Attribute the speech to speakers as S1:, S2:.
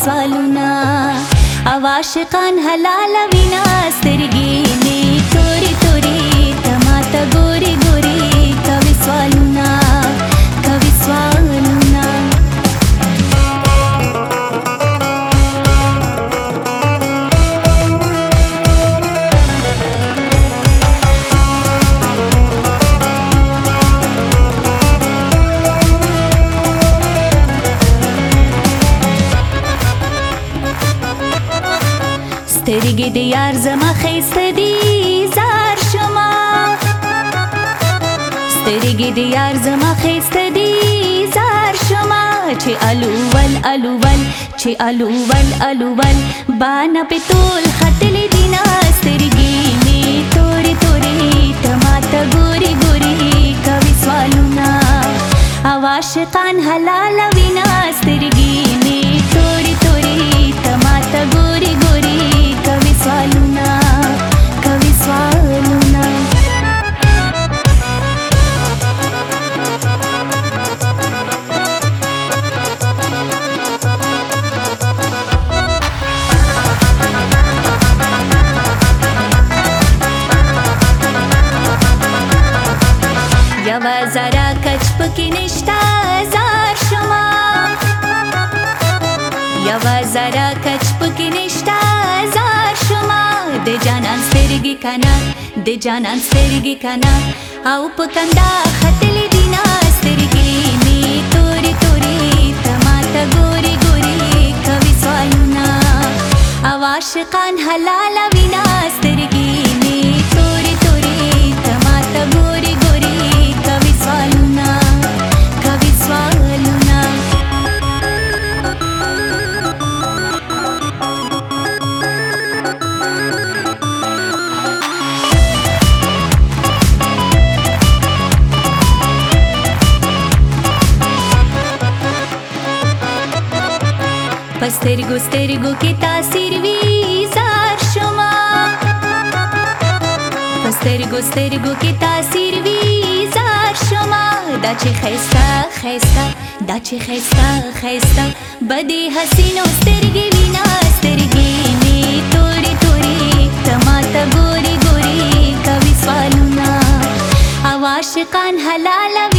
S1: سوالونه او عاشقان حلال وینا سترګې مې تورې تورې ته ماته ګورې ګورې کوي سوالونه کوي سوالونه سترګې د یار زما ښایسته دي زار شومه سترګې د یار زما ښایسته دي زار شومه چې الول الول چې الول الول بانه پې ټول ختلې دي نه سترګې مې تورې تورې ته ماته ګورې ګورې کوي سوالونه او عاشقان حلاله وینا سترګې مې تورې تورې ته ماته ګورې ګورې کوي سوالونه کوي سوالونه یوه ذره کچ پکې نشته زار شومه یوه ذره کچ پکې نشته زار شومه د جانان سترګې کنه د جانان سترګې کنه او په کنده ختلې دي نه سترګې مې تورې تورې ته ماته ګورې ګورې کوي سوالونه او عاشقان حلاله وینا سترګې مې تورې تورې ته ماته ګورې ګورې کوي سوالونه کوي سوالونه پسترګو سترګو کې تاثیر وی زار شومه پسترګو سترګو کې تاثیر وی زار شومه دا چې ښایسته ښایسته دا چې ښایسته ښایسته بدې حسینو سترګې وینا سترګې مې تورې تورې ته ماته ګورې ګورې کوي سوالونه او عاشقان حلاله